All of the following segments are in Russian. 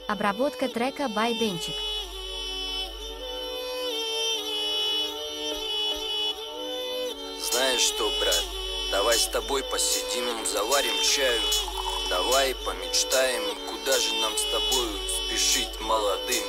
Обработка трека by Денчик. Знаешь что, брат, давай с тобой посидим, заварим чаю. Давай помечтаем, куда же нам с тобою спешить молодым.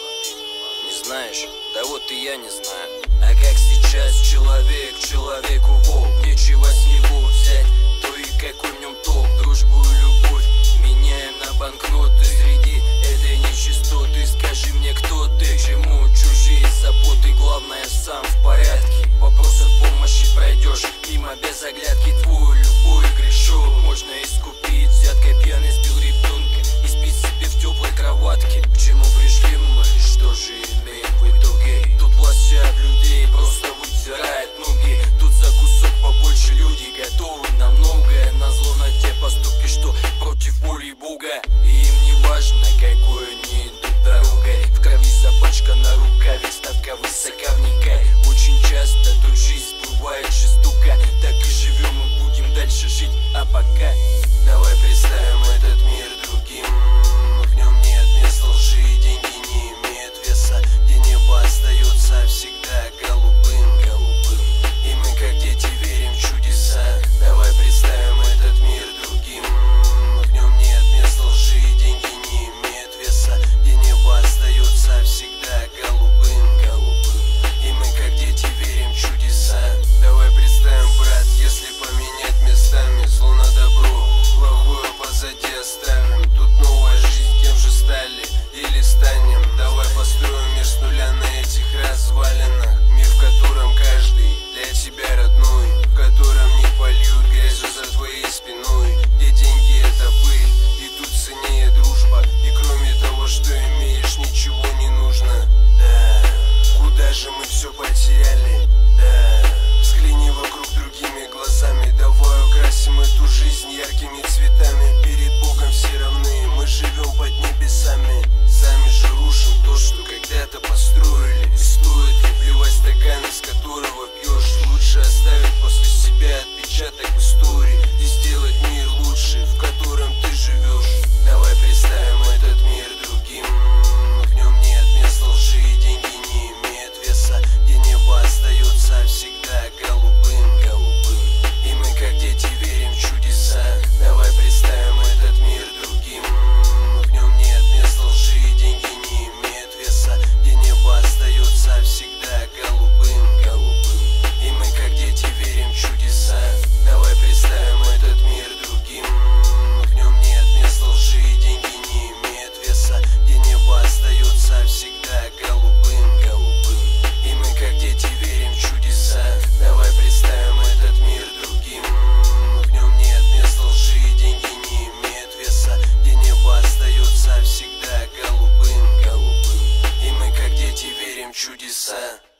Не знаешь? Да вот и я не знаю. А как сейчас человек человеку волк, нечего с него взять, то и какой в нем толк. Дружбу и любовь меняем на банкноты среди этой нечистоты. Скажи мне, кто ты, к чему чужие заботы, главное сам в порядке. Вопросов помощи пройдешь мимо без оглядки. Твой любой грешок можно искупить взяткой. Пьяный сбил ребенка и спит себе в теплой кроватке. К чему пришли мы, что же имеем в итоге? Тут власть об людей просто вытирает ноги. Тут за кусок побольше люди готовы на многое. Назло на те поступки, что против воли Бога. И им не важно, какой они идут дорогой. В крови запачкана рукаве, ставка высока вникай. Очень часто тут жизнь бывает жестока. Так и живем и будем дальше жить, а пока давай представим этот мир другим. В нем нет места лжи, деньги не имеют веса, где небо остается всегда голубым. И мы как дети верим в чудеса. Давай представим этот мир другим. В нем нет места лжи, деньги не имеют веса, где небо остается всегда голубым. И мы как дети верим в чудеса. Давай представим, брат, если поменять местами зло на добро, плохое позади оставим. Тут новая жизнь, кем же стали или станем? Давай построим мир с нуля на этих развалинах. Мир, в котором каждый для тебя родной, в котором не польют грязью за твоей спиной, где деньги это пыль, и тут ценнее дружба. И кроме того, что имеешь, ничего не нужно. Да, куда же мы все потеряли? Да, взгляни вокруг другими глазами. Давай украсим эту жизнь яркими цветами. Перед Богом все равны, мы живем под небесами. Сами же рушим то, что когда-то построили. И стоит ли плевать стакан, из которого пьешь? Лучше оставить после себя отпечаток в истории и сделать мир лучше, в котором ты живешь. Давай представим этот мир другим. В нем нет места лжи, деньги не имеют веса, где небо остается всегда голубым. И мы как дети верим в чудеса. Давай представим этот мир другим. В нем нет места лжи, деньги не имеют веса, где небо остается всегда голубым. И мы как дети верим в чудеса. Давай представим этот мир другим. В нем нет места лжи, деньги не имеют веса, где небо остается всегда голубым. И мы как дети верим в чудеса. Давай представим этот мир другим. В нем нет места лжи, деньги не имеют веса, где небо остается всегда голубым. И мы как дети верим в чудеса.